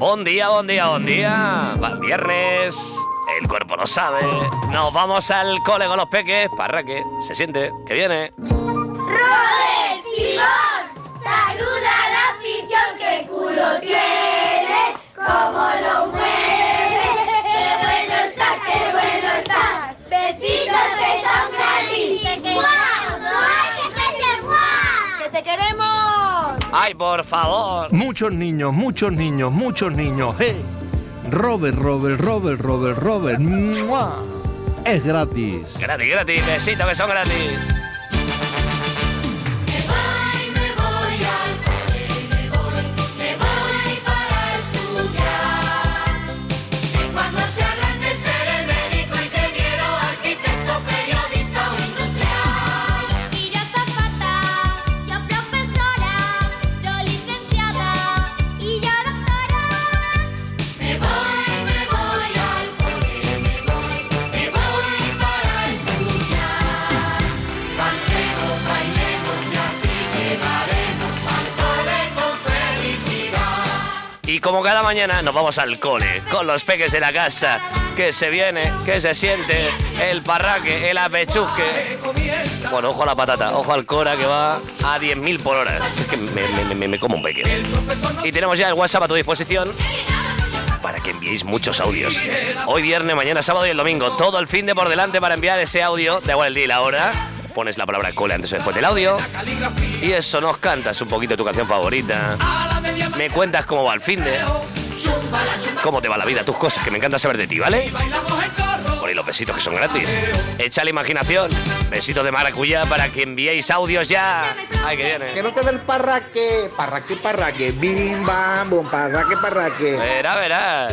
Buen día, buen día, buen día. Va el viernes, el cuerpo lo sabe. Nos vamos al cole con los peques. Parraque, se siente, que viene. ¡Robert Timón! ¡Saluda a la afición! ¡Qué culo tiene! ¡Cómo lo mueve! ¡Qué bueno está, qué bueno está! ¡Besitos que son gratis! ¡Guau! ¡No hay que meter guau! ¡Que te queremos! ¡Ay, por favor! Muchos niños. Robert. ¡Mua! Es gratis. Gratis, besitos que son gratis. Y como cada mañana nos vamos al cole con los peques de la casa, que se viene, que se siente, el parraque, el apechusque. Bueno, ojo a la patata, ojo al cora que va a 10.000 por hora. Es que me como un peque. Y tenemos ya el WhatsApp a tu disposición para que enviéis muchos audios. Hoy viernes, mañana sábado y el domingo. Todo el fin de por delante para enviar ese audio. Da igual el día y la hora. Pones la palabra cole antes o después del audio. Y eso, nos cantas un poquito tu canción favorita. Me cuentas cómo va el finde, cómo te va la vida, tus cosas, que me encanta saber de ti, ¿vale? Por ahí los besitos que son gratis. Echa la imaginación. Besitos de maracuyá para que enviéis audios ya. Ay, que viene. Que no te dé el parraque. Parraque. Bim, bam, bum, parraque. Verás.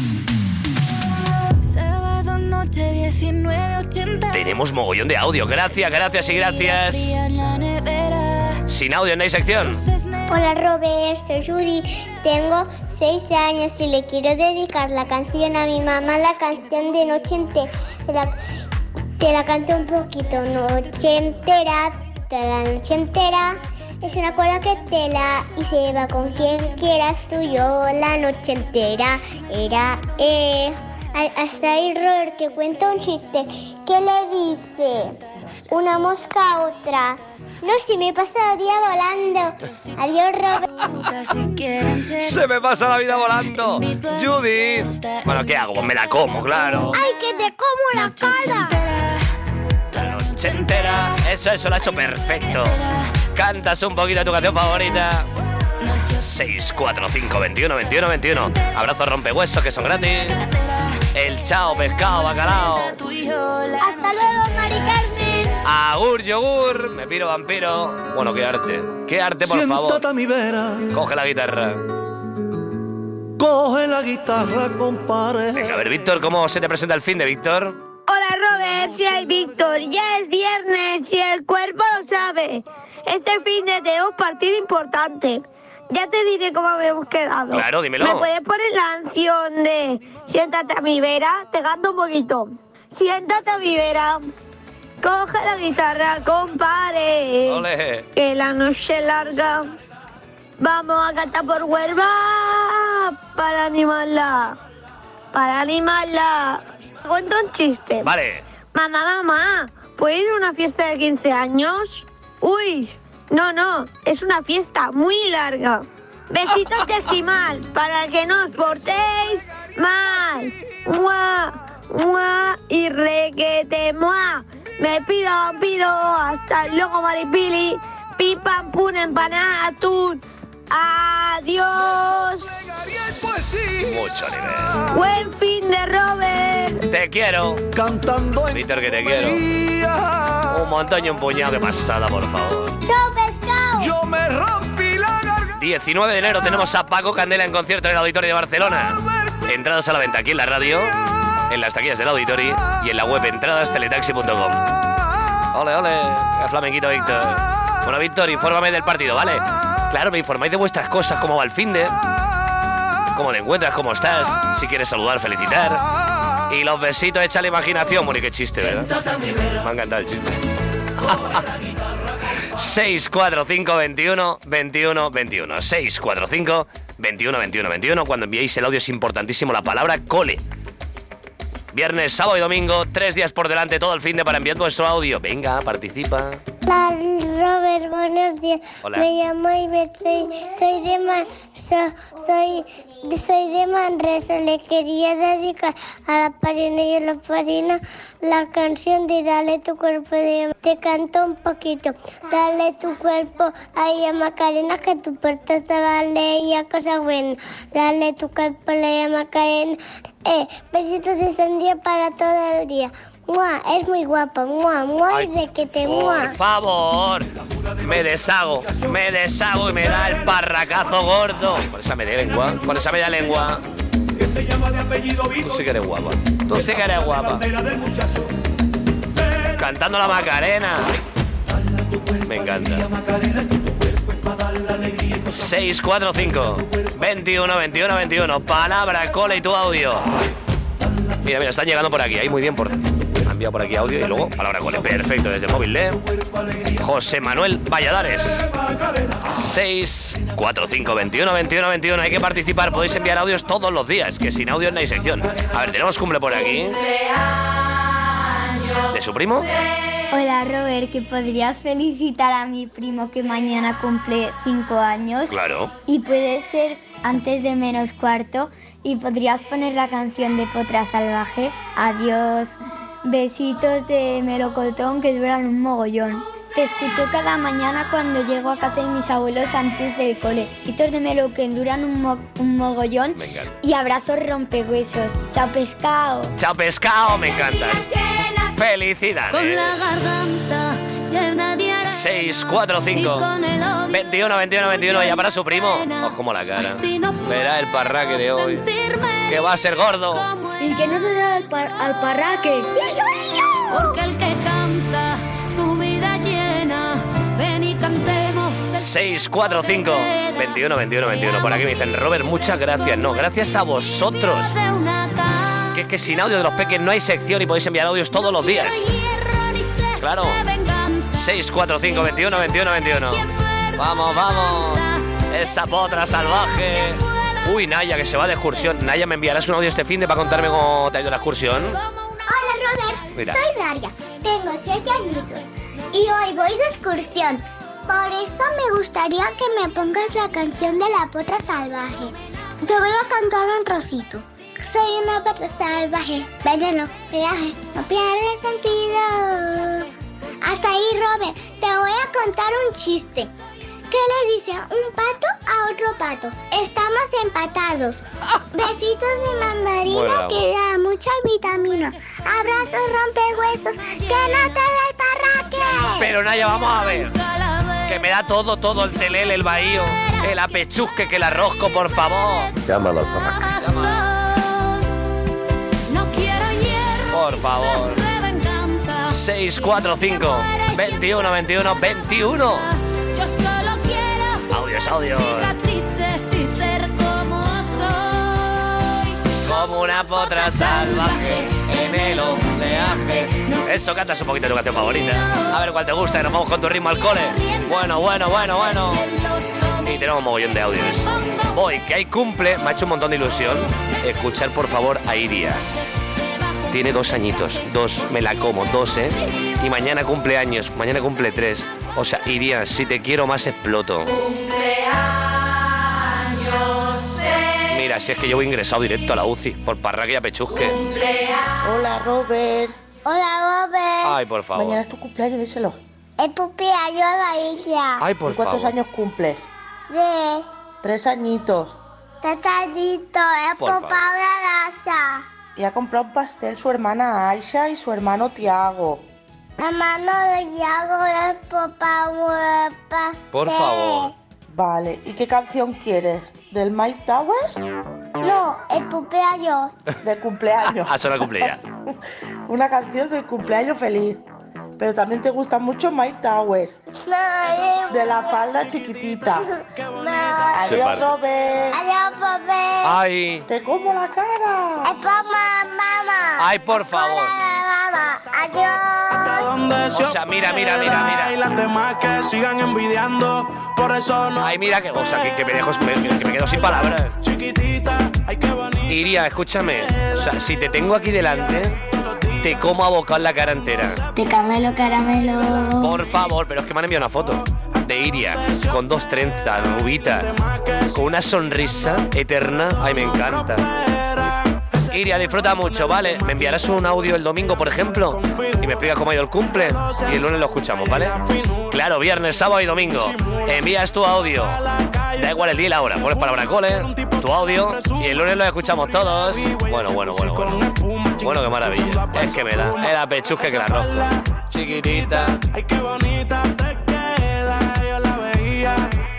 Noche 19:80. Tenemos mogollón de audio. Gracias. Sin audio no hay sección. Hola Robert, soy Judy, tengo 6 años y le quiero dedicar la canción a mi mamá, la canción de Noche Entera. Te la canto un poquito. Noche entera, toda la noche entera. Es una cola que te la y se va con quien quieras tú. Yo la noche entera era hasta ahí Robert que cuenta un chiste. ¿Qué le dice una mosca a otra? No, si me pasa el día volando. Adiós, Robert. Se me pasa la vida volando. Judith. Bueno, ¿qué hago? Pues me la como, claro. ¡Ay, que te como la cara! La noche entera. Eso lo ha hecho perfecto. Cantas un poquito tu canción favorita. 645 21. Abrazo rompehuesos que son gratis. El chao, pescado, bacalao. Hasta luego, Mari Carmen. Agur, yogur. Me piro, vampiro. Bueno, qué arte, por favor. Siéntate a mi vera. Coge la guitarra. Coge la guitarra, compadre. Venga, a ver, Víctor, ¿cómo se te presenta el fin de Víctor? Hola Robert, soy Víctor. Ya es viernes y el cuerpo lo sabe. Este fin de tenemos partido importante. Ya te diré cómo habíamos quedado. Claro, dímelo. ¿Me puedes poner la canción de Siéntate a mi vera? Te canto un poquito. Siéntate a mi vera. Coge la guitarra, compadre. Ole. Que la noche es larga. Vamos a cantar por Huelva para animarla. Cuento un chiste. Vale. Mamá, ¿puedo ir a una fiesta de 15 años? Uy, no, es una fiesta muy larga. Besitos de Esquimal para que no os portéis mal. ¡Mua! ¡Mua! Y requete ¡mua! Me piro, hasta luego Maripili. Pim pam pum, empanada, atún. Adiós. Mucho nivel. Buen fin de Robert. Te quiero. Cantando en Víctor, que te quiero. Un montón y un puñado de pasada, por favor. ¡Chao, pescado! Yo me rompí la garganta. 19 de enero tenemos a Paco Candela en concierto en el Auditorio de Barcelona. Entradas a la venta aquí en la radio, en las taquillas del Auditorio y en la web entradasteletaxi.com. Ole, qué flamenquito, Víctor. Bueno, Víctor, infórmame del partido, ¿vale? Claro, me informáis de vuestras cosas, cómo va el finde, cómo te encuentras, cómo estás, si quieres saludar, felicitar. Y los besitos, echa la imaginación. Bueno, y qué chiste, ¿verdad? Me ha encantado el chiste. 645 21 645 21 21 21. Cuando enviéis el audio es importantísimo la palabra cole. Viernes, sábado y domingo, 3 días por delante, todo el fin de para enviar vuestro audio. Venga, participa. Hola, Robert, buenos días. Hola. Me llamo Iber, soy de Manresa. Le quería dedicar a la Parina y a la Parina la canción de Dale tu cuerpo. Te canto un poquito. Dale tu cuerpo ahí a Macarena, que tu puerta te vale y a cosa buena. Dale tu cuerpo ahí a Macarena. Besitos de sandía para todo el día. ¡Mua! Es muy guapa. ¡Mua! ¡Mua! Y de que te mua. Por favor, me deshago y me da el parracazo gordo. Con esa media lengua, Tú sí que eres guapa. Cantando la Macarena. Me encanta. 645 21 21 21. Palabra, cole y tu audio. Mira, están llegando por aquí. Ahí muy bien por... Han enviado por aquí audio y luego palabra cole. Perfecto, desde el móvil de José Manuel Valladares. 645 21 21 21. Hay que participar. Podéis enviar audios todos los días, que sin audio no hay sección. A ver, tenemos cumple por aquí. ¿De su primo? Hola Robert, que podrías felicitar a mi primo que mañana cumple 5 años. Claro. Y puede ser antes de menos cuarto. Y podrías poner la canción de Potra Salvaje. Adiós. Besitos de melocotón que duran un mogollón. Te escucho cada mañana cuando llego a casa de mis abuelos antes del cole. Besitos de melo que duran un mogollón. Y abrazos rompehuesos. Chao pescado. Chao pescado, me encantas. Felicidades. Con la garganta llena de araña 645 21 21 21. Ya para su primo. Os como la cara. Verá el parraque de hoy, que va a ser gordo. Y que no te da al parraque. Porque el que canta su vida llena, ven y cantemos. 645 21 21 21. Por aquí me dicen, Robert, muchas gracias. No, gracias a vosotros. Que es que sin audio de los peques no hay sección y podéis enviar audios todos los días. Claro. 645 21 21 21. Vamos, vamos. Esa potra salvaje. Uy, Naya, que se va de excursión. Naya, ¿me enviarás un audio este fin de para contarme cómo te ha ido la excursión? Hola, Robert. Mira. Soy Daria. Tengo 7 añitos y hoy voy de excursión. Por eso me gustaría que me pongas la canción de la potra salvaje. Te voy a cantar un trocito. Soy una potra salvaje, veneno, viaje, no pierde sentido. Hasta ahí, Robert. Te voy a contar un chiste. ¿Qué le dice un pato a otro pato? Estamos empatados. Besitos de mandarina, Bueno, que da mucha vitamina. Abrazos rompehuesos, que no te da el parraque. Pero Naya, vamos a ver. Que me da todo el telele, el bahío, el apechusque, que el arrozco, por favor. Llámalo al parraque. Por favor. 645 21 21 21. Yo solo quiero Audios. cicatrices y ser como soy. Como una potra salvaje en el oleaje. Eso, cantas un poquito de tu canción favorita. A ver cuál te gusta y nos vamos con tu ritmo al cole. Bueno. Y tenemos un mogollón de audios. Hoy, que hay cumple, me ha hecho un montón de ilusión escuchar, por favor, a Iria. Tiene 2 añitos, 2, me la como, 2, ¿eh? Y mañana cumple años, mañana cumple 3. O sea, Iria, si te quiero más exploto. Mira, si es que yo voy ingresado directo a la UCI, por parraque y apechusque. Hola, Robert. Hola, Robert. Ay, por favor. Mañana es tu cumpleaños, díselo. El cumpleaños de la isla. Ay, por ¿Y cuántos favor. años cumples? De 3 añitos. Tatadito, el Por papá de Alaza. Y ha comprado un pastel su hermana Aisha y su hermano Tiago. Hermano de Yago, el papá guapa. Por favor. Vale, ¿y qué canción quieres? ¿Del Mike Towers? No, el cumpleaños. De cumpleaños. Ah, solo cumple ya. Una canción del cumpleaños feliz. Pero también te gusta mucho Mike Towers. No, De la falda chiquitita. no. Se Adiós, para. Robert. Adiós, papá. Ay, Te como la cara. El papá, mamá. ay, por favor. Hola, mamá. Adiós. O sea, mira. Y las demás que sigan envidiando. Por eso no. Ay, mira, o sea, que me quedo sin palabras. Chiquitita, ay, qué bonita. Iria, escúchame. O sea, si te tengo aquí delante, te como a bocado la cara entera. Te caramelo, caramelo. Por favor, pero es que me han enviado una foto de Iria con 2 trenzas, rubita, con una sonrisa eterna. Ay, me encanta. Iria, disfruta mucho, ¿vale? Me enviarás un audio el domingo, por ejemplo, y me explicas cómo ha ido el cumple, y el lunes lo escuchamos, ¿vale? Claro, viernes, sábado y domingo. Envías tu audio. Da igual el día y la hora. Pones palabra cole, tu audio, y el lunes lo escuchamos todos. Bueno. Bueno, qué maravilla. Es que me da. Era pechusque que la rosco. Chiquitita. Ay, qué bonita te queda. Yo la veía.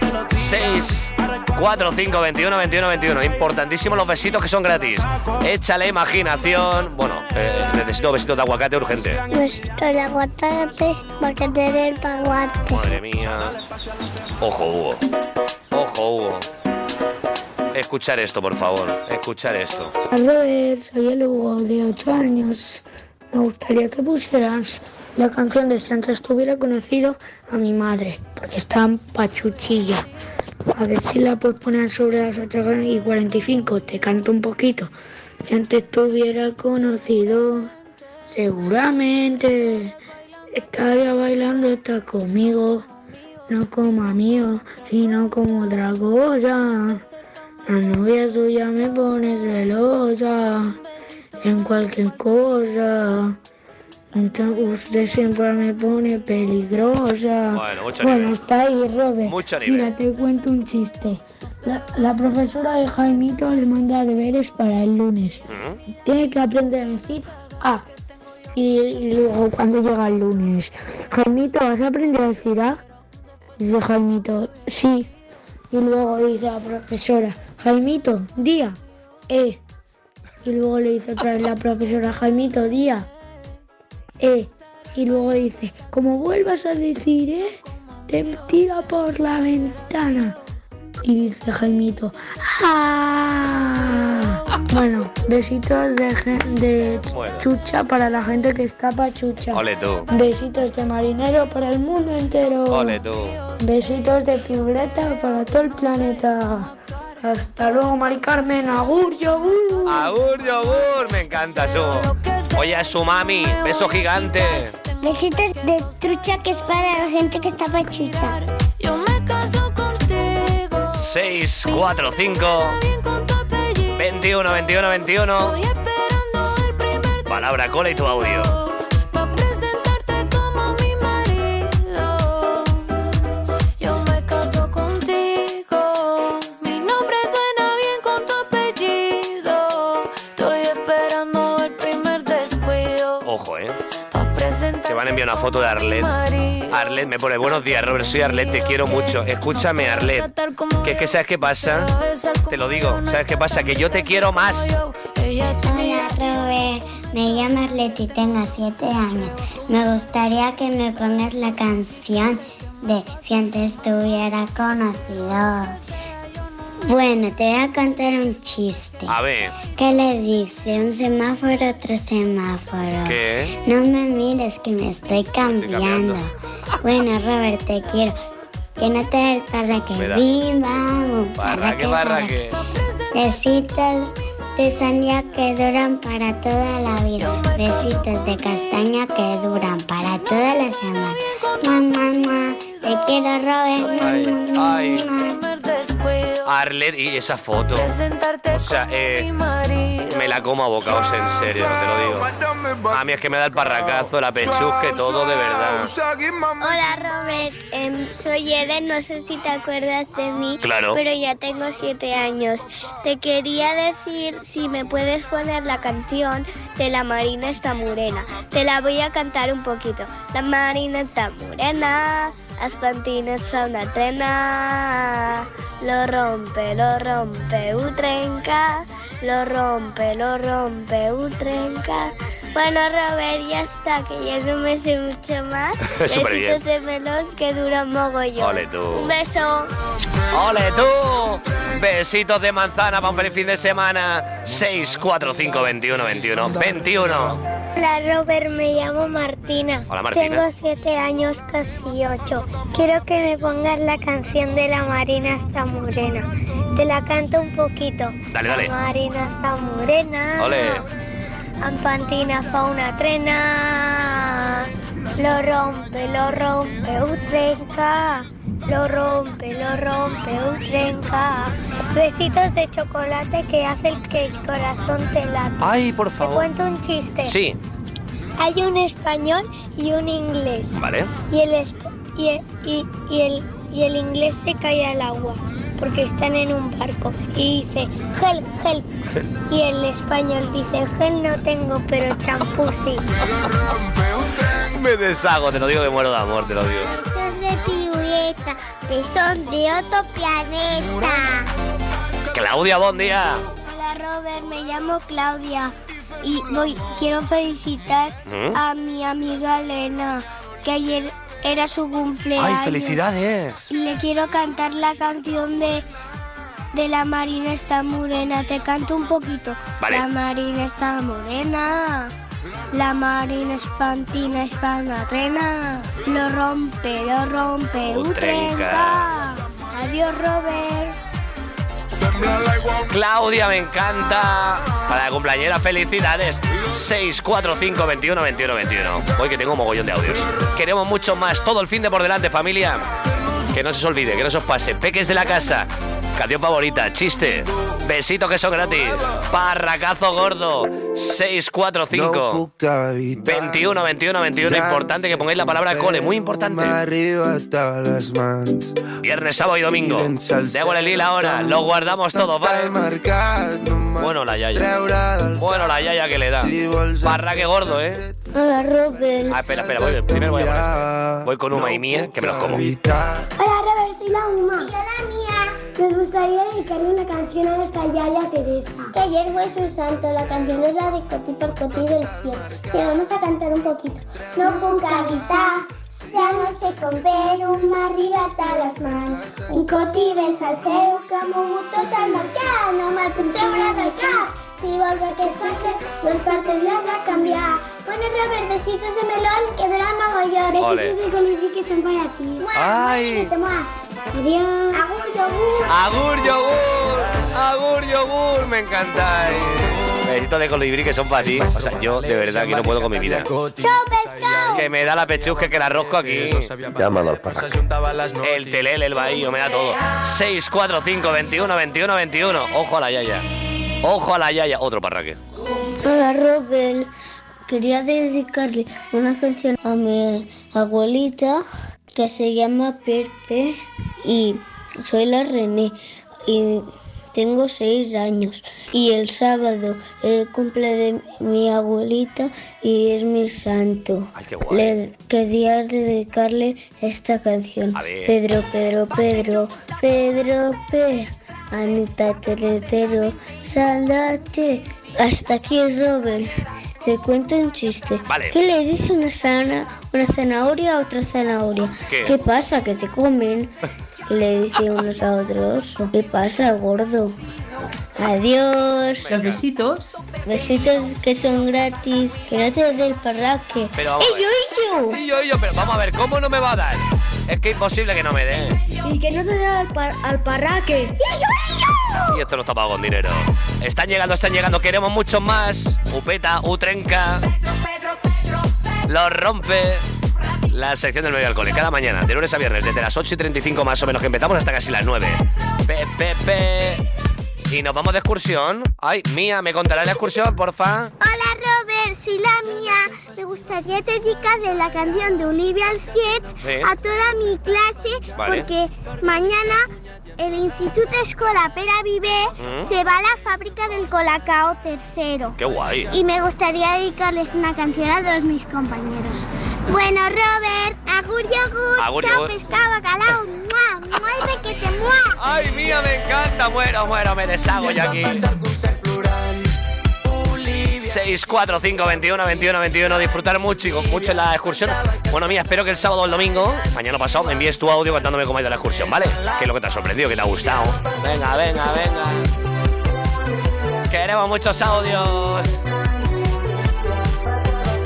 6, 4, 5, 21, 21, 21. Importantísimos los besitos que son gratis. Échale imaginación. Bueno, necesito besitos de aguacate urgente. Besito de aguacate, porque tener el aguacate. Madre mía. Ojo, Hugo. Escuchar esto, por favor. Escuchar esto. Robert, soy el Hugo de 8 años. Me gustaría que pusieras la canción de Si antes tuviera conocido a mi madre, porque está en pachuchilla. A ver si la puedes poner sobre las 8:45. Te canto un poquito. Si antes tuviera conocido, seguramente estaría bailando esta conmigo. No como amigo, sino como otra cosa. La novia suya me pone celosa en cualquier cosa. Usted siempre me pone peligrosa. Bueno, está ahí, Robert. Mucho nivel. Mira, te cuento un chiste. La profesora de Jaimito le manda deberes para el lunes. Tiene que aprender a decir A. Y luego cuando llega el lunes, Jaimito, ¿has aprendido a decir A? Dice Jaimito, sí. Y luego dice la profesora, Jaimito, día, E. Y luego le dice otra vez la profesora, Jaimito, día, E. Y luego dice, como vuelvas a decir te tiro por la ventana. Y dice Jaimito, ¡ah! Bueno, besitos de chucha para la gente que está pachucha. Ole tú. Besitos de marinero para el mundo entero. Ole tú. Besitos de pibreta para todo el planeta. Hasta luego, Mari Carmen. Agur, yogur. Agur, yogur. Me encanta eso. Oye, a su mami. Beso gigante. Besitos de trucha que es para la gente que está pachucha. Yo me caso contigo. 6, 4, 5, 21, 21, 21. Palabra cola y tu audio. Pa' presentarte como mi marido. Yo me caso contigo. Mi nombre suena bien con tu apellido. Estoy esperando el primer descuido. Ojo, Pa' presentarte. Te van a enviar una foto de Arlet. Arlet me pone, buenos días, Robert, soy Arlet, te quiero mucho. Escúchame, Arlet, que es que ¿sabes qué pasa? Te lo digo, ¿sabes qué pasa? Que yo te quiero más. Hola, Robert. Me llamo Arlet y tengo 7 años. Me gustaría que me pongas la canción de Si antes tuviera conocido. Bueno, te voy a contar un chiste. A ver. ¿Qué le dice un semáforo a otro semáforo? ¿Qué? No me mires que me estoy cambiando. Bueno, Robert, te quiero. Que no te dé el parraque. Viva, Parraque. Besitos de sandía que duran para toda la vida. Besitos de castaña que duran para toda la semana. Mamá, te quiero, Robert. Ay. Arlet y esa foto. O sea, me la como a bocados, en serio, te lo digo. A mí es que me da el parracazo, la pechusque, todo de verdad. Hola, Robert. Soy Eden, no sé si te acuerdas de mí. Claro. Pero ya tengo 7 años. Te quería decir si me puedes poner la canción de La Marina está morena. Te la voy a cantar un poquito. La Marina está morena, las plantines son una trena. Lo rompe, utrenca. Lo rompe, utrenca. Bueno, Robert, ya está, que ya no me sé mucho más. Súper bien. Besitos de melón que duran mogollón. Ole tú. Un beso. ¡Ole tú! Besitos de manzana para un feliz fin de semana. 6, 4, 5, 21, 21, 21. Hola Robert, me llamo Martina. Hola, Martina. Tengo 7 años, casi 8. Quiero que me pongas la canción de La Marina está morena. Te la canto un poquito. Dale, dale. La Marina está morena. Ole. Ampantina fa una trena. Lo rompe, utrenca. Lo rompe, utrenca. Besitos de chocolate que hace que el corazón te late. Ay, por Te favor. cuento un chiste. Sí. Hay un español y un inglés. Vale. Y el inglés se cae al agua porque están en un barco y dice help, help. Y el español dice help no tengo, pero champú sí. Me deshago, te lo digo que muero de amor, te lo digo. Besos de piruleta, que son de otro planeta. Claudia, buen día. Hola Robert, me llamo Claudia y quiero felicitar a mi amiga Elena, que ayer era su cumpleaños. Ay, felicidades. Y le quiero cantar la canción de La Marina está morena. Te canto un poquito. Vale. La Marina está morena. La Marina es pantina, es panatrena. Lo rompe, utrenca. Adiós, Robert. Claudia, me encanta. Para la cumpleañera, felicidades. 645 21 21 21. Hoy que tengo un mogollón de audios. Queremos mucho más. Todo el fin de por delante, familia. Que no se os olvide, que no se os pase. Peques de la casa. Canción favorita, chiste. Besitos que son gratis. Parracazo gordo. 645 21 21 21. Importante que pongáis la palabra cole. Muy importante. Viernes, sábado y domingo. Debo el lila ahora. Lo guardamos todo, ¿vale? Bueno, la yaya. Bueno, la yaya que le da. Parraque gordo, ¿eh? Hola, Robert. Ah, espera. Primero voy a poner. Voy con Uma y Mía, que me los como. Hola, Robert, soy la Uma. Y la Mía. Me gustaría dedicarle una canción a nuestra yaya Teresa. Que ayer fue su santo. La canción es la de Coti por Coti del cielo. Que vamos a cantar un poquito. No ponga guitarra. Ya no sé con pero arriba hasta las manos. Un Coti del salsero como un total marcano. Mal pintura de acá. Si vas a que saque, los partes las va a cambiar. Bueno, Robert, besitos de melón que duran mogollón. Ole. Besitos de colibrí que son para ti. Ay. Adiós. Agur, yogur. Agur yogur. Agur yogur. Me encantáis. Besitos de colibrí que son para ti. O sea, yo de verdad que no puedo con mi vida. ¡Chau, pescado! Que me da la pechusca que la rosco aquí. Llámalo al parque. El telele, el bahío, me da todo. 645 21 21 21. Ojo a la yaya. Ojo a la yaya. Otro parraque. Hola, Robert. Quería dedicarle una canción a mi abuelita que se llama Pepe y soy la René y tengo 6 años y el sábado es el cumple de mi abuelita y es mi santo. Ay, qué guay. Le quería dedicarle esta canción. A ver. Pedro P. Anita Teletero, Sandate. Hasta aquí, Robert. Te cuento un chiste. Vale. ¿Qué le dice una zanahoria a otra zanahoria? ¿Qué? Pasa? ¿Que te comen? ¿Qué le dice unos a otros? ¿Qué pasa, gordo? Adiós. Los besitos. Besitos que son gratis. Que no te dé el parraque. Pero vamos a ver. Yo, pero vamos a ver, ¿cómo no me va a dar? Es que es imposible que no me dé. Y que no te dé al parraque. Y esto no está pago con dinero. Están llegando, queremos muchos más. Upeta, Utrenca. Lo rompe. La sección del medio al cole. Cada mañana, de lunes a viernes, desde las 8:35 más o menos que empezamos hasta casi las 9. Y nos vamos de excursión. Ay, Mía, ¿me contarás la excursión, porfa? Hola, Robert, soy la Mía. Me gustaría dedicarle la canción de Olivia Skips a toda mi clase, porque mañana el Instituto Escola Pera Viver se va a la fábrica del Colacao tercero. ¡Qué guay! Y me gustaría dedicarles una canción a todos mis compañeros. Bueno, Robert, agur yogur, Agur chao yogur. pescado, bacalao, ¡mua! ¡Mua y requete, mua! ¡Ay, Mía, me encanta! Muero, me deshago ya aquí. 645 21 21 21. Disfrutar mucho en la excursión. Bueno, Mía, espero que el sábado o el domingo, mañana pasado, me envíes tu audio contándome cómo ha ido la excursión, ¿vale? ¿Qué es lo que te ha sorprendido, que te ha gustado? Venga. Queremos muchos audios.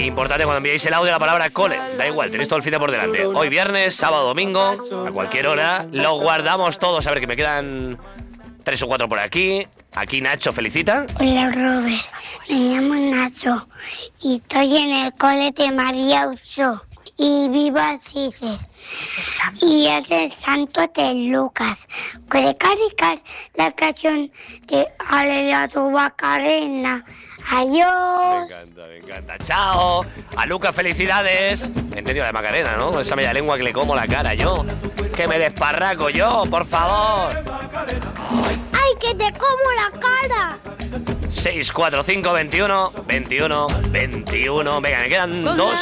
Importante cuando enviéis el audio la palabra cole. Da igual, tenéis todo el fin de por delante. Hoy viernes, sábado, domingo, a cualquier hora. Lo guardamos todos. A ver, que me quedan 3 o 4 por aquí. Aquí Nacho felicita. Hola Robert, me llamo Nacho y estoy en el cole de María Uso y vivo a Sises. Y es el santo de Lucas. ¿Puede caricar la canción de Aleluya tu Macarena? Adiós. Me encanta. Chao. A Lucas, felicidades. He entendido de Macarena, ¿no? Esa media lengua que le como la cara yo. Que me desparraco yo, por favor. ¡Ay, que te como la cara! 645 21 21 21. Venga, me quedan 2.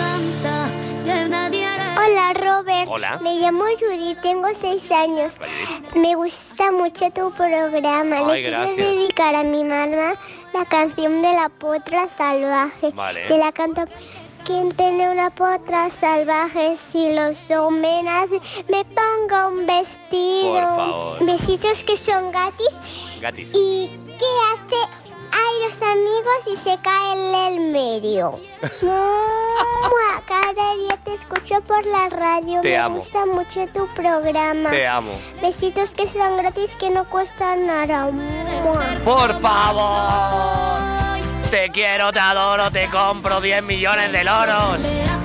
Hola Robert. Hola. Me llamo Judy, tengo 6 años. Me gusta mucho tu programa. Ay, Le gracias. quiero dedicar a mi mamá la canción de la potra salvaje. Vale. Te la canto. ¿Quién tiene una potra salvaje? Si los homenas me pongo un vestido. Por favor. Besitos que son gatis. Gatis. ¿Y qué hace? Hay los amigos y se cae el medio. Cara, yo te escucho por la radio. Te amo. Me gusta mucho tu programa. Te amo. Besitos que son gratis, que no cuestan nada. Por favor. Te quiero, te adoro, te compro 10 millones de loros.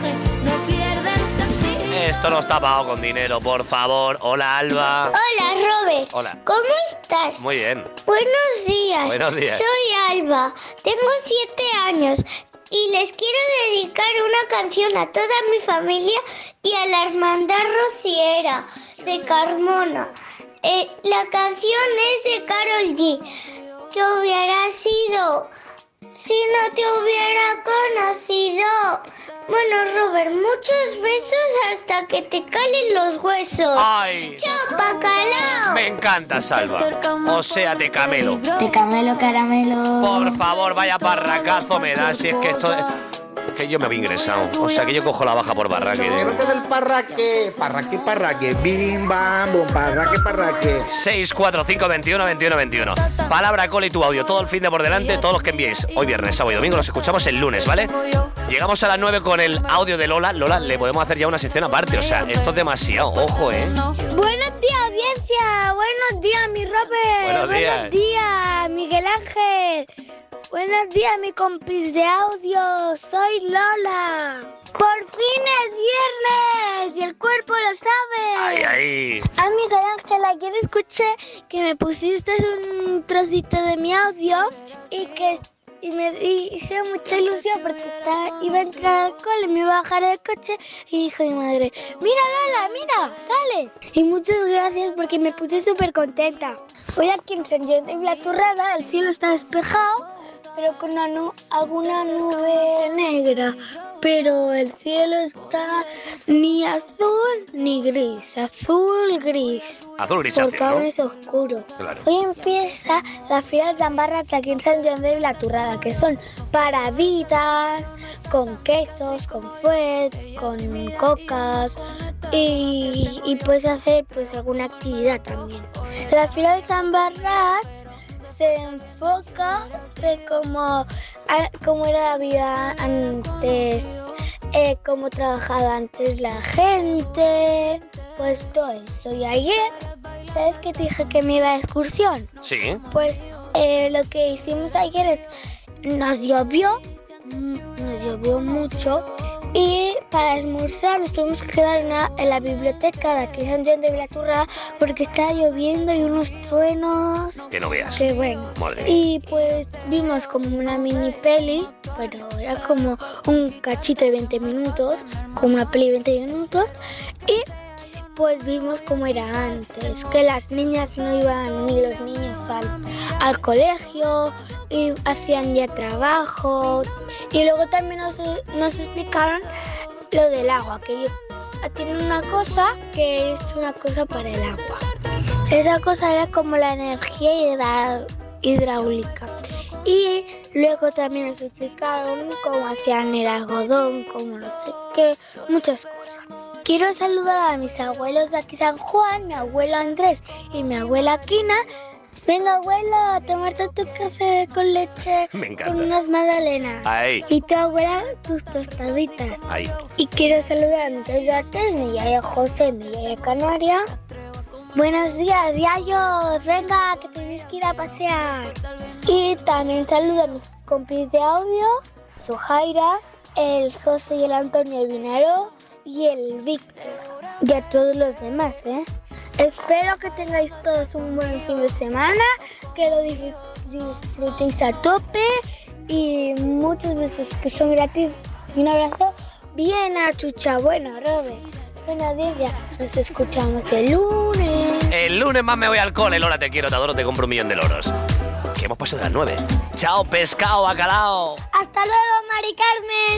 Esto no está pagado con dinero, por favor. Hola, Alba. Hola, Robert. Hola. ¿Cómo estás? Muy bien. Buenos días. Buenos días. Soy Alba. Tengo 7 años. Y les quiero dedicar una canción a toda mi familia y a la hermandad rociera de Carmona. La canción es de Karol G. ¿Qué hubiera sido si no te hubiera conocido? Bueno, Robert, muchos besos hasta que te calen los huesos. Ay. ¡Chao, bacalao! Me encanta, Salva. O sea, te camelo. De camelo caramelo. Por favor, vaya parracazo me da. Si es que esto es... Que yo me había ingresado. O sea, que yo cojo la baja por barraque. Gracias del parraque. Parraque. Bim, bam, bum, parraque. 645 21 21 21. Palabra cole y tu audio. Todo el fin de por delante. Todos los que enviéis hoy viernes, sábado y domingo. Los escuchamos el lunes, ¿vale? Llegamos a las 9 con el audio de Lola. Lola, le podemos hacer ya una sección aparte. O sea, esto es demasiado. Ojo, ¿eh? Buenos días, audiencia. Buenos días, mi Robert. Buenos días. Buenos días, Miguel Ángel. Buenos días, mi compis de audio. Soy Lola. Por fin es viernes y el cuerpo lo sabe. Ay. A Miguel Ángel, ayer escuché que me pusiste un trocito de mi audio y me hizo mucha ilusión porque iba a entrar al cole, me iba a bajar del coche y dijo mi madre: mira Lola, mira, sales. Y muchas gracias porque me puse súper contenta. Hoy aquí en San Joan de Vilatorrada el cielo está despejado, pero con alguna nube negra. Pero el cielo está ni azul ni gris, azul gris. Azul grisáceo, porque ahora ¿no? es oscuro. Claro. Hoy empieza la fiesta de Ambarrata aquí en San Joan de Vilatorrada, que son paraditas, con quesos, con fuet, con cocas y puedes hacer pues alguna actividad también. La fiesta de San Barrat se enfoca de cómo era la vida antes, cómo trabajaba antes la gente, pues todo eso. Y ayer, ¿sabes que te dije que me iba de excursión? Sí. Pues lo que hicimos ayer es, nos llovió mucho y para almorzar nos tuvimos que quedar en la biblioteca de aquí San Joan de Vilatorrada porque estaba lloviendo y unos truenos. Que no veas. Qué bueno. Madre mía. Y pues vimos como una mini peli, pero era como un cachito de 20 minutos, como una peli de 20 minutos y pues vimos cómo era antes, que las niñas no iban ni los niños al colegio y hacían ya trabajo. Y luego también nos explicaron lo del agua, que ellos tienen una cosa que es una cosa para el agua. Esa cosa era como la energía hidráulica. Y luego también nos explicaron cómo hacían el algodón, cómo no sé qué, muchas cosas. Quiero saludar a mis abuelos de aquí San Juan, mi abuelo Andrés y mi abuela Quina, Venga, abuelo, a tomarte tu café con leche. Me encanta. Con unas magdalenas. Ahí. Y tu abuela, tus tostaditas. Ahí. Y quiero saludar a mis yates, mi yaya José, mi yaya Canaria. Buenos días, yayos. Venga, que tenéis que ir a pasear. Y también saludo a mis compis de audio, su Jaira, el José y el Antonio Vinaro y el Víctor. Y a todos los demás, ¿eh? Espero que tengáis todos un buen fin de semana, que lo disfrutéis a tope y muchos besos que son gratis. Y un abrazo bien achucha. Bueno, Robert, buena audiencia. Nos escuchamos el lunes. El lunes más me voy al cole. Lola, te quiero, te adoro, te compro 1.000.000 de loros. Que hemos pasado de las 9. Chao, pescado, bacalao. Hasta luego, Mari Carmen.